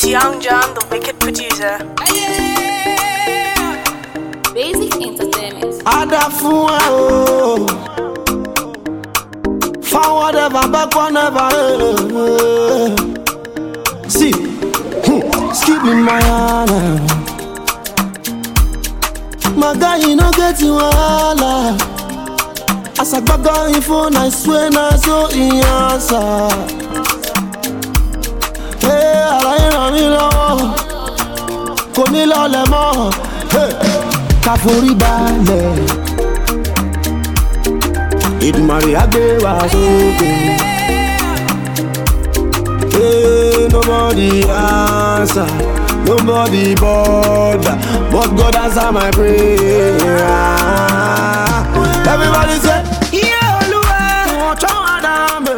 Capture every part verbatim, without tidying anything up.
Young John, the wicked producer. Basic Entertainment. Adafua oh, forward ever, backward never. Uh, See, hmm, skip me my honor. My guy, you know get you all. As I back on your phone, I swear na so in answer. Hey, I like on me low. Come me low le mo. Hey, Kafori balẹ̀. Ìdùmarè àgbẹ̀ wá sókè. Hey, nobody answer, nobody bother, but God answer my prayer. Everybody say, yeah, Oluwa, ojo adame.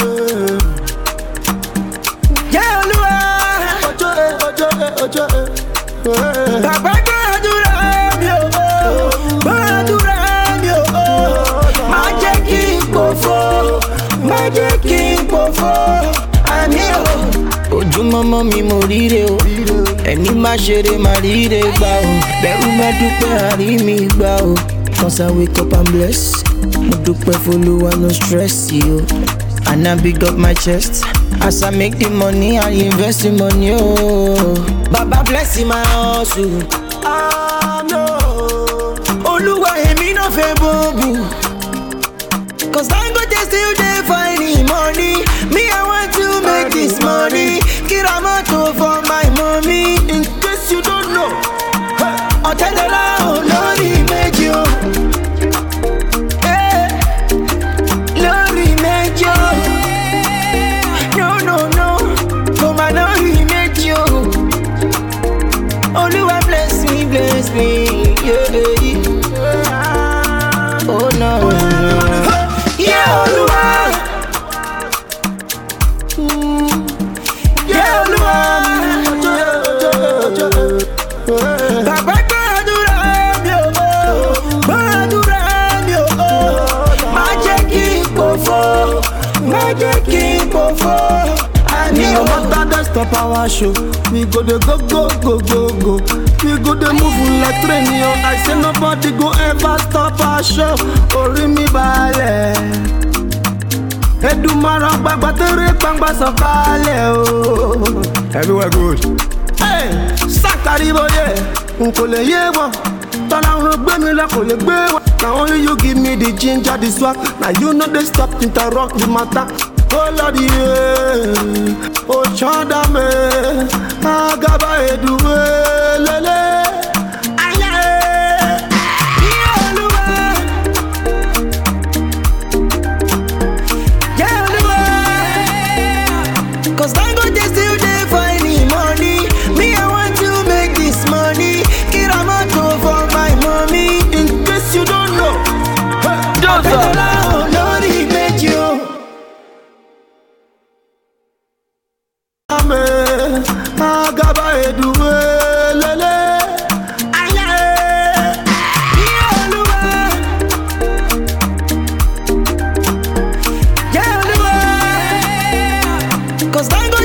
Yeah, Oluwa, ojo eh, ojo eh, ojo eh. Baba gbàdúrà mi o, gbàdúrà mi o. Má jẹ́ kí n pòfo, má jẹ́ kí n pòfo, àmì o. Ojúmọ́mọ́ mi mo ríre o, ẹni má ṣeré má ríre gbà o, bẹ̀rù má dúpẹ́ àrí mi gbà o. Cause I wake up and bless, mo dúpẹ́ f'Olúwa no stress yo. And I big up my chest, as I make the money I invest the money oh. Baba bless my hustle, Ah no, Olúwa èmi no fẹ́ bóbú. Cause Dangote still dey find the money, me I want to make this money. Kiramoto for my mommy, in case you don't know. Ọ̀tẹ́dọ́lá olórí méjì o. Eh, lórí méjì o. No no no, kò má lórí méjì o. Olúwa bless me, bless me, yeah. Oh no, no. Yeah, Olúwa. Mm. Yeah, Oluwa. Baba gbàdúrà mi o, gbàdúrà mi o. Má jẹ́ kí n pòfo, má jẹ́ kí n pòfo. Àní No o. matter the stop our show, we go dey go go go go go. We go dey move like train yo. I say nobody go ever stop our show. Orí mi balẹ̀. Èdùmàrè gbàgbà tẹ̀rẹ̀ gbàgbà sọ̀kalẹ̀ o. Everywhere good. Hey, Sakariboye, n kò lè yé wọn. Tọ́lá ń gbé mi lọ kò lè gbé wọn. Na only you give me the ginger, the swag. Na you know they stop interrupt the matter. Oh Lord, yeah. Oh Chandame, Agaba Eduwe, lele. Aye. Yeah, Olúwa. Yeah, Olúwa. Cause Dangote still dey find the money, me I want to make this money. Kiramoto for my mommy. In case you don't know. Ọ̀tẹ́dọ́lá olórí méjì o. Ame, Agaba Eduwe, lele. Aye. Yeah, Olúwa. Yeah, Olúwa. Cause Dangote